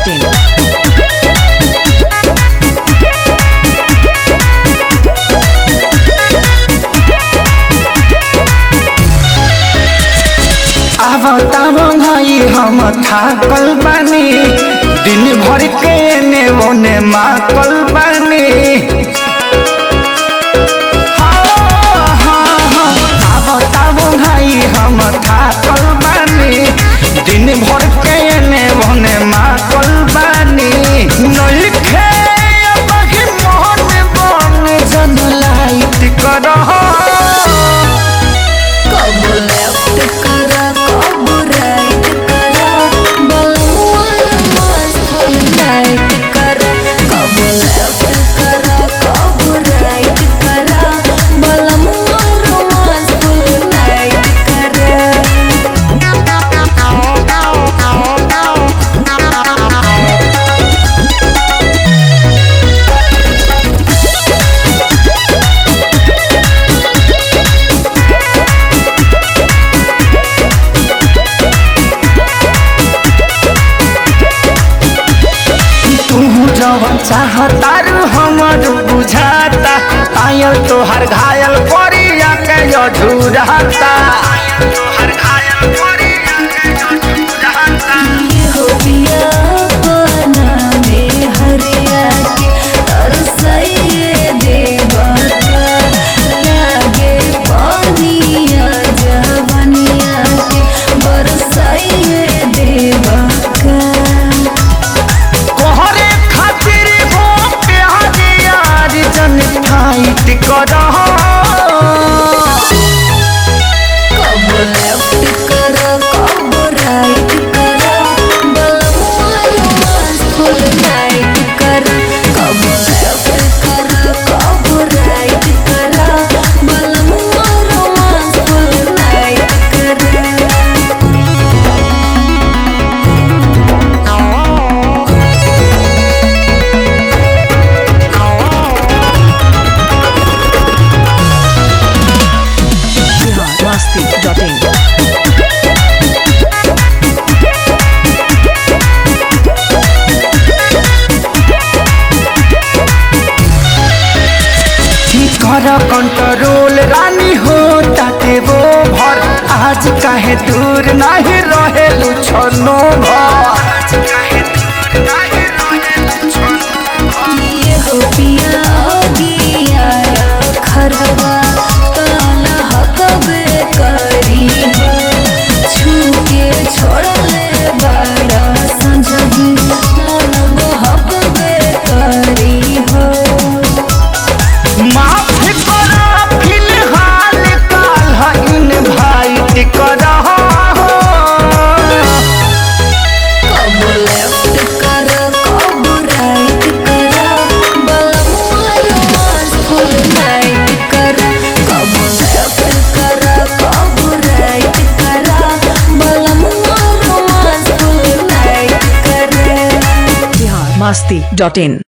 masti.in. आवतारो भाई हम थाकल बानी दिन भर के ने ओने माकल बानी। आवतारो भाई हम थाकल बानी दिन भर के ने ओने माकल बानी। नइखे अबही मोहन बन जन लाइट करह चाहतारू हमर बुझाता आयल तोहर घायल करिया के अधूराता। कंट्रोल रानी हो ताते वो भर आज काहे दूर नहीं रहे छनो masti.in.